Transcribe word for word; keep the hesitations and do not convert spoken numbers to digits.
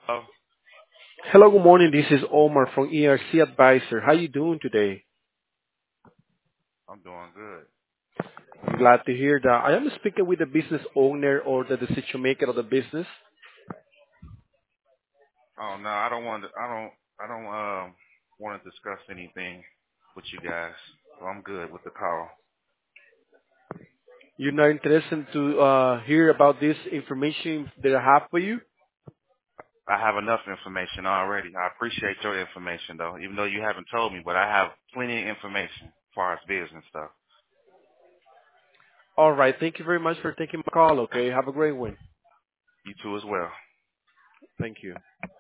Oh, Hello, good morning. This is Omar from E R C Advisor. How you doing today? I'm doing good. I'm glad to hear that. I am speaking with the business owner or the decision maker of the business. Oh no, I don't want to. I don't. I don't um want to discuss anything with you guys. So I'm good with the call. You're not interested to uh, hear about this information that I have for you? I have enough information already. I appreciate your information though, even though you haven't told me, but I have plenty of information as far as business stuff. All right. Thank you very much for taking my call. Okay. Have a great one. You too as well. Thank you.